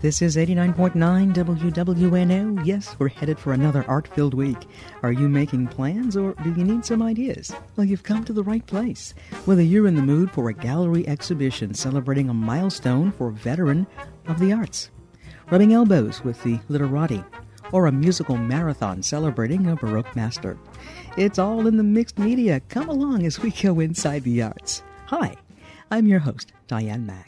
This is 89.9 WWNO. Yes, we're headed for another art-filled week. Are you making plans or do you need some ideas? Well, you've come to the right place. Whether you're in the mood for a gallery exhibition celebrating a milestone for a veteran of the arts, rubbing elbows with the literati, or a musical marathon celebrating a Baroque master. It's all in the mixed media. Come along as we go inside the arts. Hi, I'm your host, Diane Mack.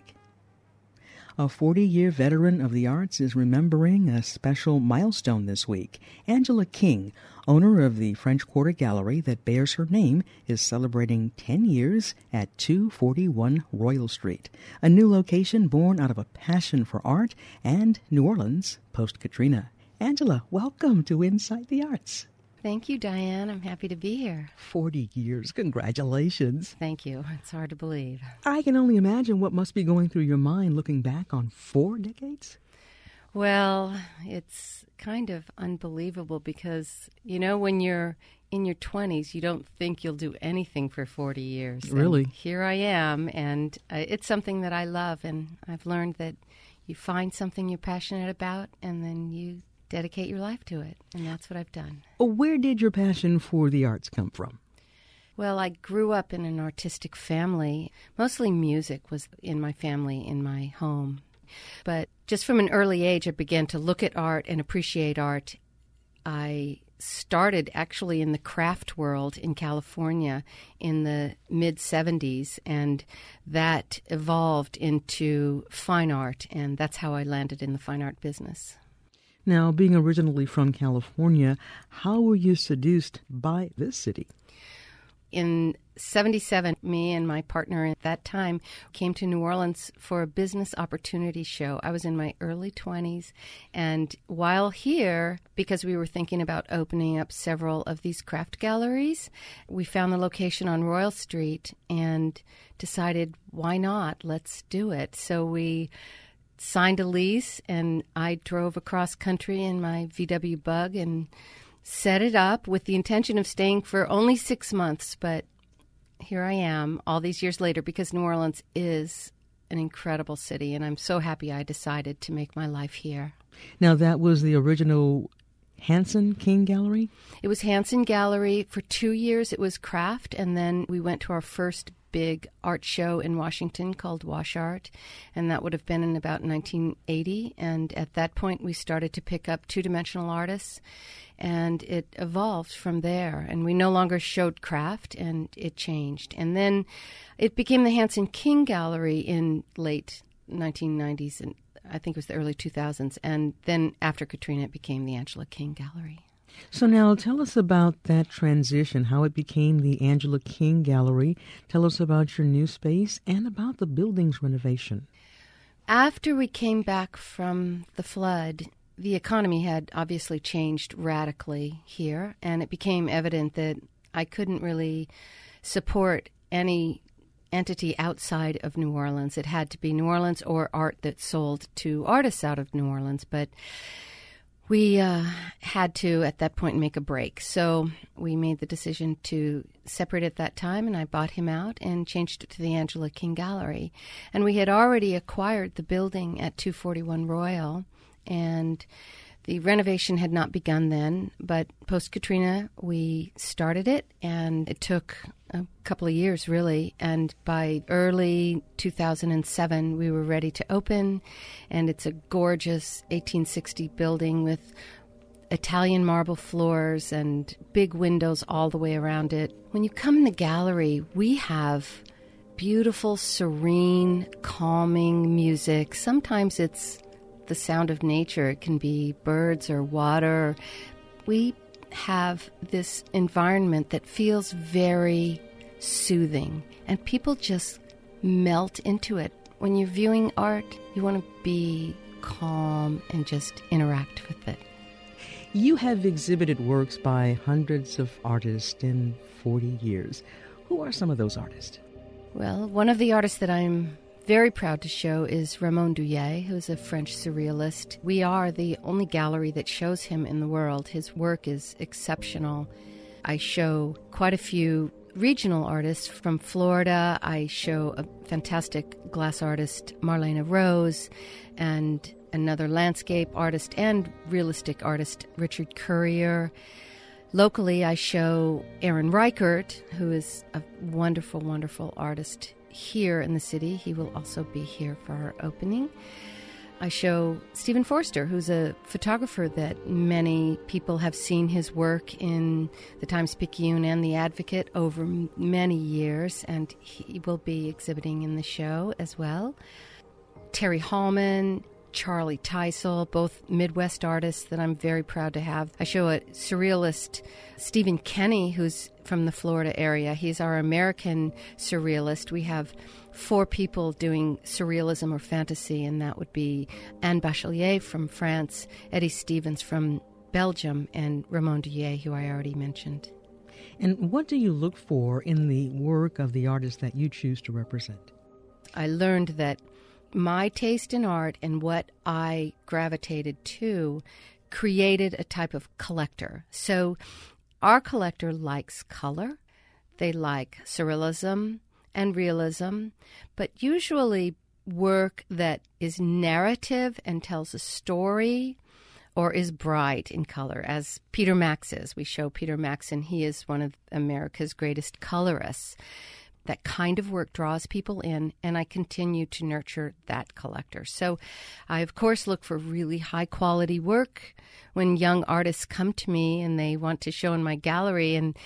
A 40-year veteran of the arts is remembering a special milestone this week. Angela King, owner of the French Quarter Gallery that bears her name, is celebrating 10 years at 241 Royal Street, a new location born out of a passion for art and New Orleans post-Katrina. Angela, welcome to Inside the Arts. Thank you, Diane. I'm happy to be here. 40 years. Congratulations. Thank you. It's hard to believe. I can only imagine what must be going through your mind looking back on 4 decades. Well, it's kind of unbelievable because, you know, when you're in your 20s, you don't think you'll do anything for 40 years. Really? And here I am, and it's something that I love, and I've learned that you find something you're passionate about, and then you dedicate your life to it, and that's what I've done. Where did your passion for the arts come from? Well, I grew up in an artistic family. Mostly music was in my family, in my home. But just from an early age, I began to look at art and appreciate art. I started actually in the craft world in California in the mid-'70s, and that evolved into fine art, and that's how I landed in the fine art business. Now, being originally from California, how were you seduced by this city? In '77, me and my partner at that time came to New Orleans for a business opportunity show. I was in my early 20s, and while here, because we were thinking about opening up several of these craft galleries, we found the location on Royal Street and decided, why not? Let's do it. So we signed a lease, and I drove across country in my VW Bug and set it up with the intention of staying for only 6 months. But here I am all these years later, because New Orleans is an incredible city, and I'm so happy I decided to make my life here. Now, that was the original Hanson King Gallery? It was Hanson Gallery. For 2 years, it was craft, and then we went to our first big art show in Washington called Wash Art, and that would have been in about 1980. And at that point, we started to pick up two-dimensional artists, and it evolved from there. And we no longer showed craft, and it changed. And then it became the Hanson King Gallery in late 1990s, and I think it was the early 2000s. And then after Katrina, it became the Angela King Gallery. So now tell us about that transition, how it became the Angela King Gallery. Tell us about your new space and about the building's renovation. After we came back from the flood, the economy had obviously changed radically here, and it became evident that I couldn't really support any entity outside of New Orleans. It had to be New Orleans or art that sold to artists out of New Orleans, but we had to, at that point, make a break. So we made the decision to separate at that time, and I bought him out and changed it to the Angela King Gallery. And we had already acquired the building at 241 Royal, and the renovation had not begun then, but post-Katrina, we started it, and it took a couple of years, really. And by early 2007, we were ready to open, and it's a gorgeous 1860 building with Italian marble floors and big windows all the way around it. When you come in the gallery, we have beautiful, serene, calming music. Sometimes it's the sound of nature. It can be birds or water. We have this environment that feels very soothing, and people just melt into it. When you're viewing art, you want to be calm and just interact with it. You have exhibited works by hundreds of artists in 40 years. Who are some of those artists? Well, one of the artists that I'm very proud to show is Raymond Douillet, who's a French surrealist. We are the only gallery that shows him in the world. His work is exceptional. I show quite a few regional artists from Florida. I show a fantastic glass artist, Marlena Rose, and another landscape artist and realistic artist, Richard Currier. Locally, I show Aaron Reichert, who is a wonderful, wonderful artist here in the city. He will also be here for our opening. I show Stephen Forster, who's a photographer that many people have seen his work in the Times-Picayune and the Advocate over many years, and he will be exhibiting in the show as well. Terry Hallman, Charlie Teisel, both Midwest artists that I'm very proud to have. I show a surrealist, Stephen Kenny, who's from the Florida area. He's our American surrealist. We have 4 people doing surrealism or fantasy, and that would be Anne Bachelier from France, Eddie Stevens from Belgium, and Ramon Douillet, who I already mentioned. And what do you look for in the work of the artist that you choose to represent? I learned that my taste in art and what I gravitated to created a type of collector. So our collector likes color, they like surrealism and realism, but usually work that is narrative and tells a story or is bright in color, as Peter Max is. We show Peter Max, and he is one of America's greatest colorists. That kind of work draws people in, and I continue to nurture that collector. So I, of course, look for really high-quality work. When young artists come to me and they want to show in my gallery, and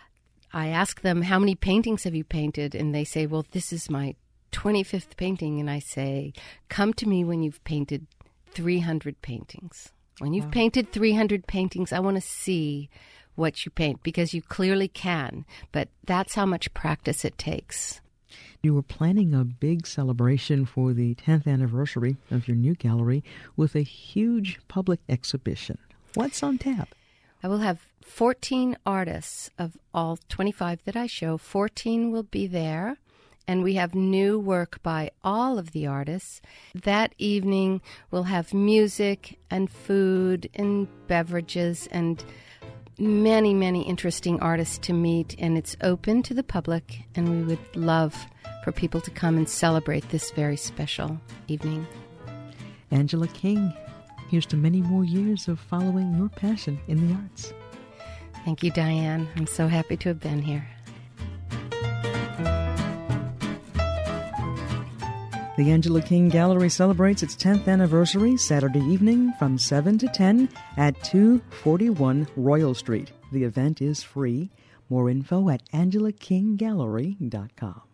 I ask them, how many paintings have you painted? And they say, well, this is my 25th painting. And I say, come to me when you've painted 300 paintings. When you've painted 300 paintings, I want to see what you paint, because you clearly can, but that's how much practice it takes. You were planning a big celebration for the 10th anniversary of your new gallery with a huge public exhibition. What's on tap? I will have 14 artists of all 25 that I show. 14 will be there, and we have new work by all of the artists. That evening, we'll have music and food and beverages and many, many interesting artists to meet, and it's open to the public, and we would love for people to come and celebrate this very special evening. Angela King, here's to many more years of following your passion in the arts. Thank you, Diane. I'm so happy to have been here. The Angela King Gallery celebrates its 10th anniversary Saturday evening from 7 to 10 at 241 Royal Street. The event is free. More info at angelaKingGallery.com.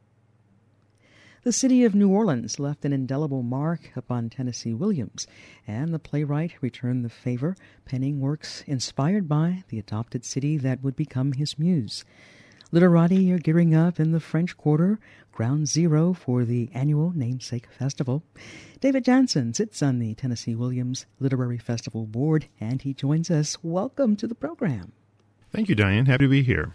The city of New Orleans left an indelible mark upon Tennessee Williams, and the playwright returned the favor, penning works inspired by the adopted city that would become his muse. Literati are gearing up in the French Quarter, ground zero for the annual Namesake Festival. David Jansen sits on the Tennessee Williams Literary Festival Board, and he joins us. Welcome to the program. Thank you, Diane. Happy to be here.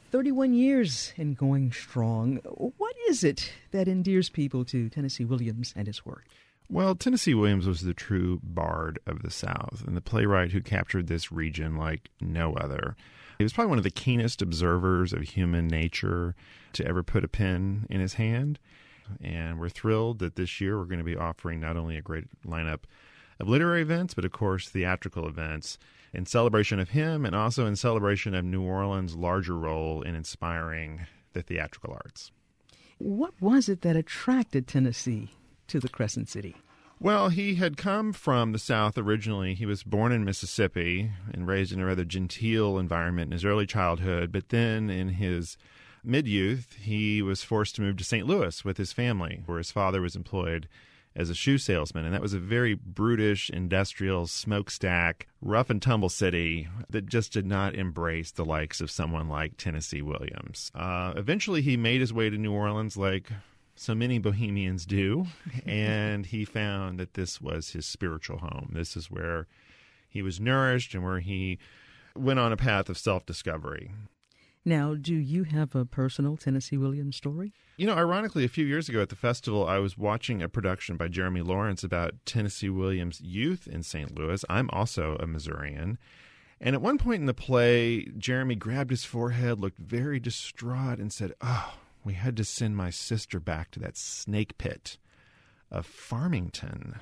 31 years and going strong. What is it that endears people to Tennessee Williams and his work? Well, Tennessee Williams was the true bard of the South and the playwright who captured this region like no other. He was probably one of the keenest observers of human nature to ever put a pen in his hand. And we're thrilled that this year we're going to be offering not only a great lineup of literary events, but of course theatrical events in celebration of him and also in celebration of New Orleans' larger role in inspiring the theatrical arts. What was it that attracted Tennessee to the Crescent City? Well, he had come from the South originally. He was born in Mississippi and raised in a rather genteel environment in his early childhood. But then in his mid-youth, he was forced to move to St. Louis with his family, where his father was employed as a shoe salesman. And that was a very brutish, industrial, smokestack, rough-and-tumble city that just did not embrace the likes of someone like Tennessee Williams. Eventually, he made his way to New Orleans like so many Bohemians do, and he found that this was his spiritual home. This is where he was nourished and where he went on a path of self-discovery. Now, do you have a personal Tennessee Williams story? You know, ironically, a few years ago at the festival, I was watching a production by Jeremy Lawrence about Tennessee Williams' youth in St. Louis. I'm also a Missourian. And at one point in the play, Jeremy grabbed his forehead, looked very distraught, and said, "Oh, we had to send my sister back to that snake pit of Farmington,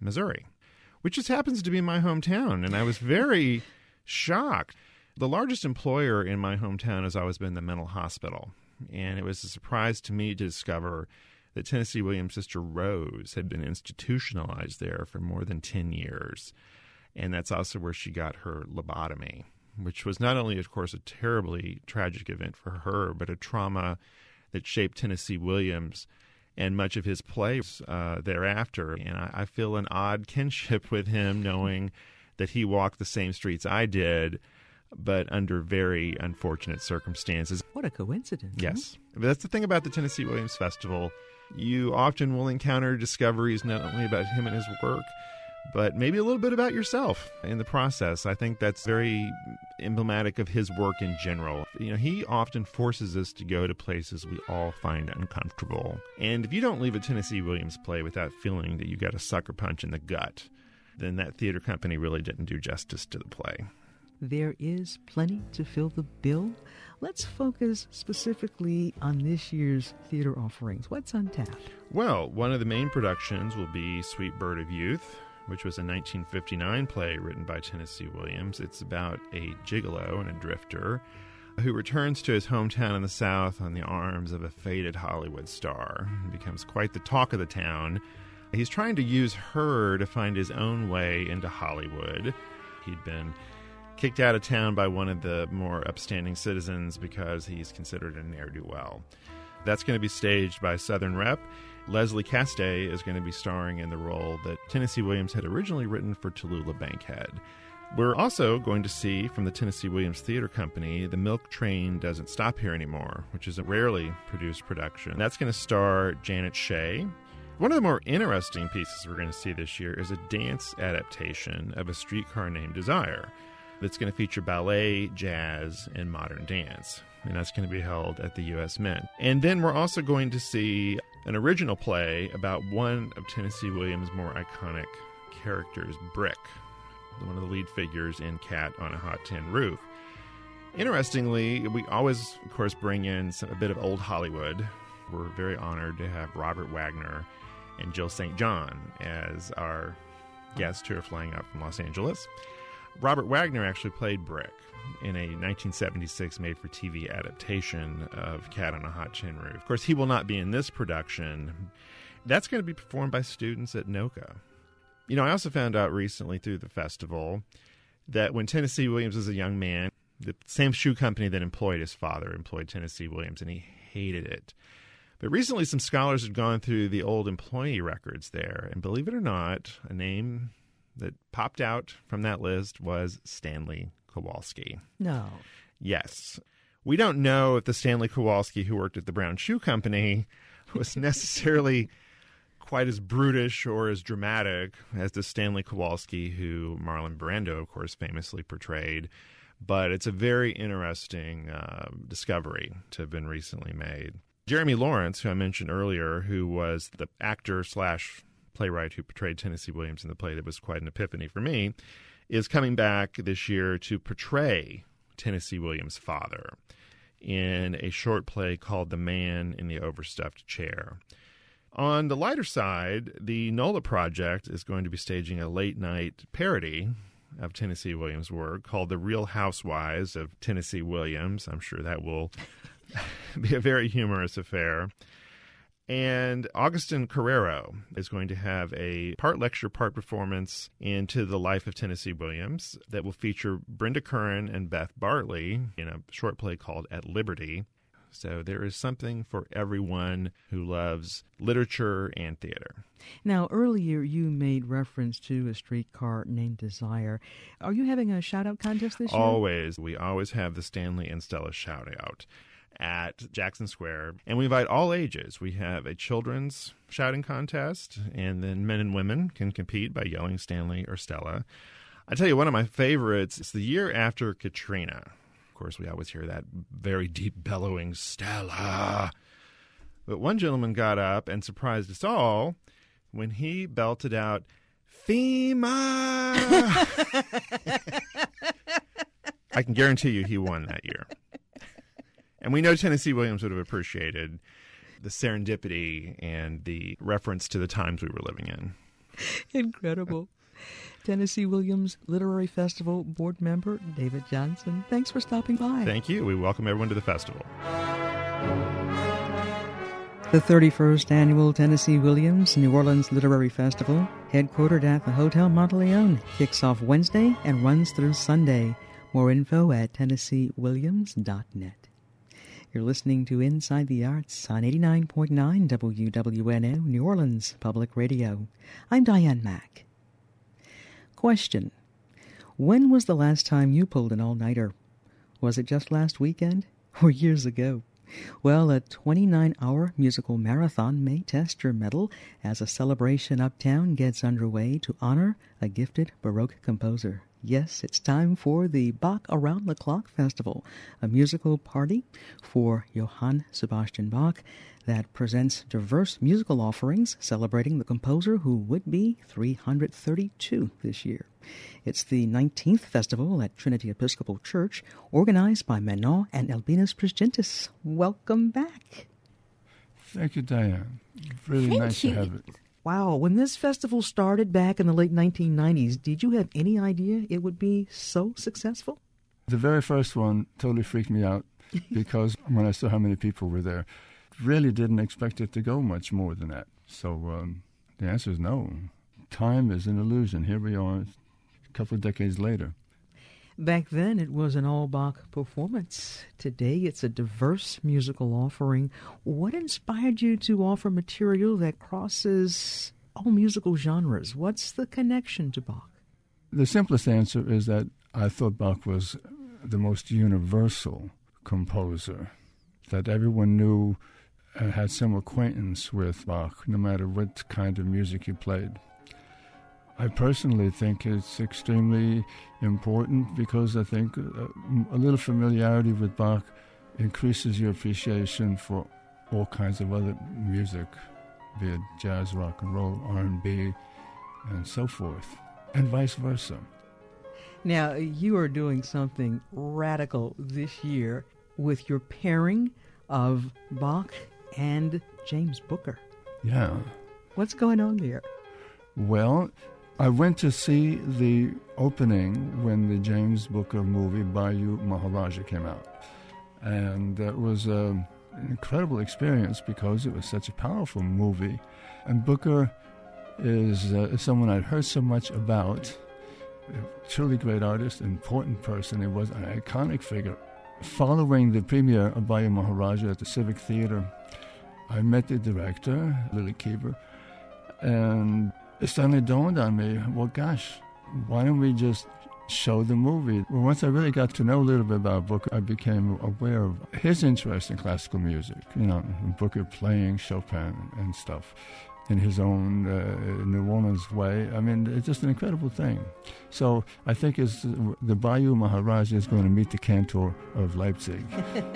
Missouri, which just happens to be my hometown. And I was very shocked. The largest employer in my hometown has always been the mental hospital. And it was a surprise to me to discover that Tennessee Williams' sister Rose had been institutionalized there for more than 10 years. And that's also where she got her lobotomy, which was not only, of course, a terribly tragic event for her, but a trauma that shaped Tennessee Williams and much of his plays thereafter. And I feel an odd kinship with him, knowing that he walked the same streets I did, but under very unfortunate circumstances. What a coincidence. Yes. But that's the thing about the Tennessee Williams Festival. You often will encounter discoveries not only about him and his work, but maybe a little bit about yourself in the process. I think that's very emblematic of his work in general. You know, he often forces us to go to places we all find uncomfortable. And if you don't leave a Tennessee Williams play without feeling that you got a sucker punch in the gut, then that theater company really didn't do justice to the play. There is plenty to fill the bill. Let's focus specifically on this year's theater offerings. What's on tap? Well, one of the main productions will be Sweet Bird of Youth, which was a 1959 play written by Tennessee Williams. It's about a gigolo and a drifter who returns to his hometown in the South on the arms of a faded Hollywood star and becomes quite the talk of the town. He's trying to use her to find his own way into Hollywood. He'd been kicked out of town by one of the more upstanding citizens because he's considered a ne'er-do-well. That's going to be staged by Southern Rep. Leslie Castay is going to be starring in the role that Tennessee Williams had originally written for Tallulah Bankhead. We're also going to see from the Tennessee Williams Theater Company The Milk Train Doesn't Stop Here Anymore, which is a rarely produced production. That's going to star Janet Shea. One of the more interesting pieces we're going to see this year is a dance adaptation of A Streetcar Named Desire that's going to feature ballet, jazz, and modern dance. And that's going to be held at the U.S. Mint. And then we're also going to see an original play about one of Tennessee Williams' more iconic characters, Brick, one of the lead figures in Cat on a Hot Tin Roof. Interestingly, we always, of course, bring in a bit of old Hollywood. We're very honored to have Robert Wagner and Jill St. John as our guests who are flying out from Los Angeles. Robert Wagner actually played Brick in a 1976 made-for-TV adaptation of Cat on a Hot Tin Roof. Of course, he will not be in this production. That's going to be performed by students at NOCA. You know, I also found out recently through the festival that when Tennessee Williams was a young man, the same shoe company that employed his father employed Tennessee Williams, and he hated it. But recently some scholars had gone through the old employee records there, and believe it or not, a name that popped out from that list was Stanley Kowalski. No. Yes. We don't know if the Stanley Kowalski who worked at the Brown Shoe Company was necessarily quite as brutish or as dramatic as the Stanley Kowalski who Marlon Brando, of course, famously portrayed. But it's a very interesting discovery to have been recently made. Jeremy Lawrence, who I mentioned earlier, who was the actor / playwright who portrayed Tennessee Williams in the play that was quite an epiphany for me, is coming back this year to portray Tennessee Williams' father in a short play called The Man in the Overstuffed Chair. On the lighter side, the NOLA Project is going to be staging a late-night parody of Tennessee Williams' work called The Real Housewives of Tennessee Williams. I'm sure that will be a very humorous affair. And Augustin Carrero is going to have a part lecture, part performance into the life of Tennessee Williams that will feature Brenda Curran and Beth Bartley in a short play called At Liberty. So there is something for everyone who loves literature and theater. Now, earlier you made reference to A Streetcar Named Desire. Are you having a shout-out contest this year? Always. We always have the Stanley and Stella shout-out at Jackson Square, and we invite all ages. We have a children's shouting contest, and then men and women can compete by yelling Stanley or Stella. I tell you, one of my favorites is the year after Katrina. Of course, we always hear that very deep bellowing Stella. But one gentleman got up and surprised us all when he belted out FEMA. I can guarantee you he won that year. And we know Tennessee Williams would have appreciated the serendipity and the reference to the times we were living in Incredible. Tennessee Williams Literary Festival board member David Johnson, thanks for stopping by. Thank you. We welcome everyone to the festival. The 31st Annual Tennessee Williams New Orleans Literary Festival, headquartered at the Hotel Monteleone, kicks off Wednesday and runs through Sunday. More info at TennesseeWilliams.net. You're listening to Inside the Arts on 89.9 WWNO New Orleans Public Radio. I'm Diane Mack. Question: when was the last time you pulled an all-nighter? Was it just last weekend or years ago? Well, a 29-hour musical marathon may test your mettle as a celebration uptown gets underway to honor a gifted Baroque composer. Yes, it's time for the Bach Around the Clock Festival, a musical party for Johann Sebastian Bach that presents diverse musical offerings celebrating the composer who would be 332 this year. It's the 19th festival at Trinity Episcopal Church, organized by Manon and Albinus Prisgentis. Welcome back. Thank you, Diane. Really nice to have it. Wow, when this festival started back in the late 1990s, did you have any idea it would be so successful? The very first one totally freaked me out because when I saw how many people were there, really didn't expect it to go much more than that. So the answer is no. Time is an illusion. Here we are a couple of decades later. Back then, it was an all-Bach performance. Today, it's a diverse musical offering. What inspired you to offer material that crosses all musical genres? What's the connection to Bach? The simplest answer is that I thought Bach was the most universal composer, that everyone knew and had some acquaintance with Bach, no matter what kind of music he played. I personally think it's extremely important because I think a little familiarity with Bach increases your appreciation for all kinds of other music, be it jazz, rock and roll, R&B, and so forth, and vice versa. Now, you are doing something radical this year with your pairing of Bach and James Booker. Yeah. What's going on there? Well, I went to see the opening when the James Booker movie Bayou Maharaja came out. And that was an incredible experience because it was such a powerful movie. And Booker is someone I'd heard so much about, a truly great artist, important person. He was an iconic figure. Following the premiere of Bayou Maharaja at the Civic Theater, I met the director, Lily Keever, and it suddenly dawned on me, well, gosh, why don't we just show the movie? Well, once I really got to know a little bit about Booker, I became aware of his interest in classical music, Booker playing Chopin and stuff in his own New Orleans way. I mean, it's just an incredible thing. So I think the Bayou Maharaja is going to meet the Cantor of Leipzig.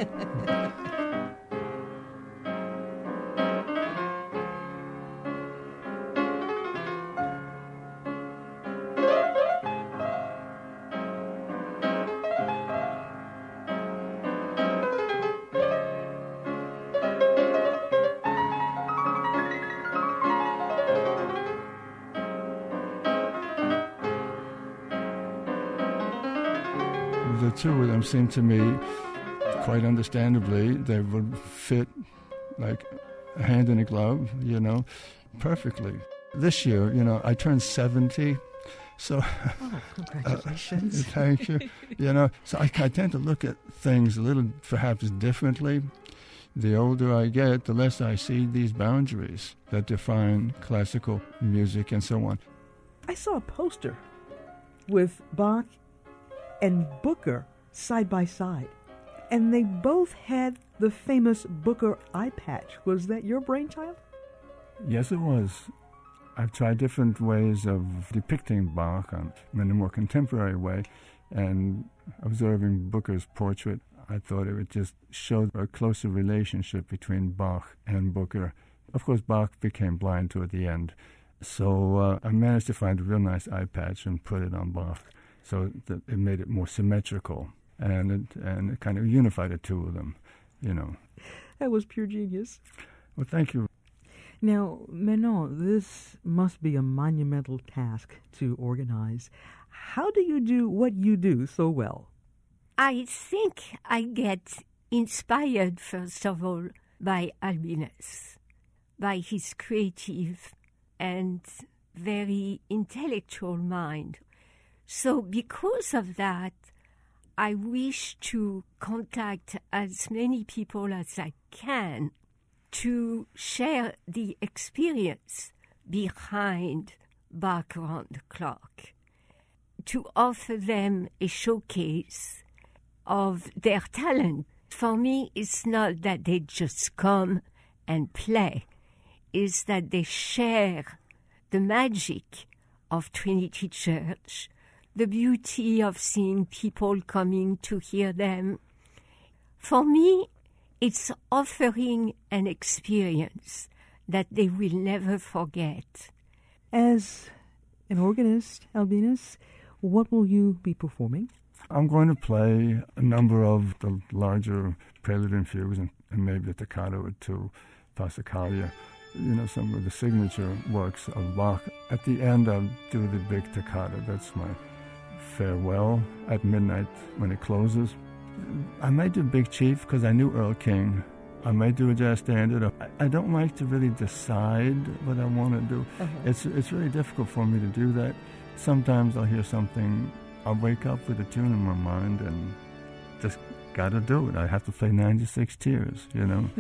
The two of them seemed to me, quite understandably, they would fit like a hand in a glove, perfectly. This year, I turned 70, so... Oh, congratulations. Thank you. So I tend to look at things a little, perhaps, differently. The older I get, the less I see these boundaries that define classical music and so on. I saw a poster with Bach and Booker side by side, and they both had the famous Booker eye patch. Was that your brainchild? Yes, it was. I've tried different ways of depicting Bach in a more contemporary way, and observing Booker's portrait, I thought it would just show a closer relationship between Bach and Booker. Of course, Bach became blind toward the end, so I managed to find a real nice eye patch and put it on Bach, so that it made it more symmetrical, and it kind of unified the two of them, That was pure genius. Well, thank you. Now, Manon, this must be a monumental task to organize. How do you do what you do so well? I think I get inspired, first of all, by Albinus, by his creative and very intellectual mind. So because of that, I wish to contact as many people as I can to share the experience behind Bach Around the Clock, to offer them a showcase of their talent. For me, it's not that they just come and play, it's that they share the magic of Trinity Church, the beauty of seeing people coming to hear them. For me, it's offering an experience that they will never forget. As an organist, Albinus, what will you be performing? I'm going to play a number of the larger prelude and fugues and maybe a toccata or two, Passacaglia, some of the signature works of Bach. At the end, I'll do the big toccata. That's my farewell at midnight when it closes. I might do Big Chief because I knew Earl King. I might do a jazz standard. I don't like to really decide what I want to do. Uh-huh. It's really difficult for me to do that. Sometimes I'll hear something, I'll wake up with a tune in my mind and just got to do it. I have to play 96 Tears,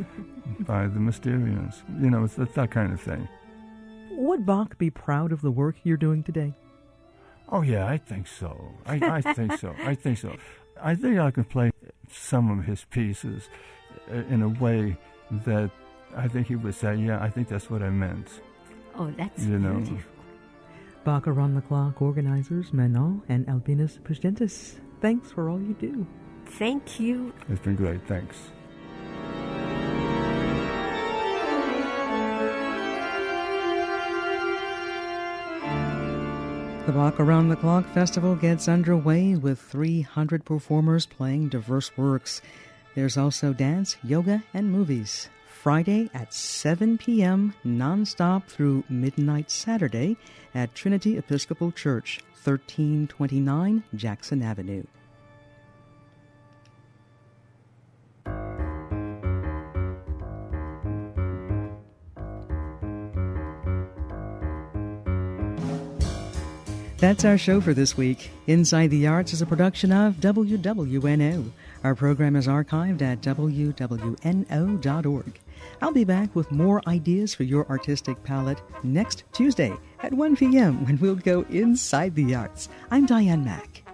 by the Mysterians. It's that kind of thing. Would Bach be proud of the work you're doing today? Oh, yeah, I think so. I think so. I think I can play some of his pieces in a way that I think he would say, yeah, I think that's what I meant. Oh, that's beautiful. Bach Around the Clock organizers Manon and Albinus Presgentis, thanks for all you do. Thank you. It's been great. Thanks. The Bach Around the Clock Festival gets underway with 300 performers playing diverse works. There's also dance, yoga, and movies. Friday at 7 p.m. nonstop through midnight Saturday at Trinity Episcopal Church, 1329 Jackson Avenue. That's our show for this week. Inside the Arts is a production of WWNO. Our program is archived at WWNO.org. I'll be back with more ideas for your artistic palette next Tuesday at 1 p.m. when we'll go inside the arts. I'm Diane Mack.